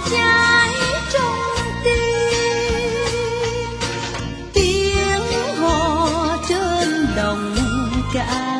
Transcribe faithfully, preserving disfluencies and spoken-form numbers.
cháy trong tim. Tiếng hò trên đồng ca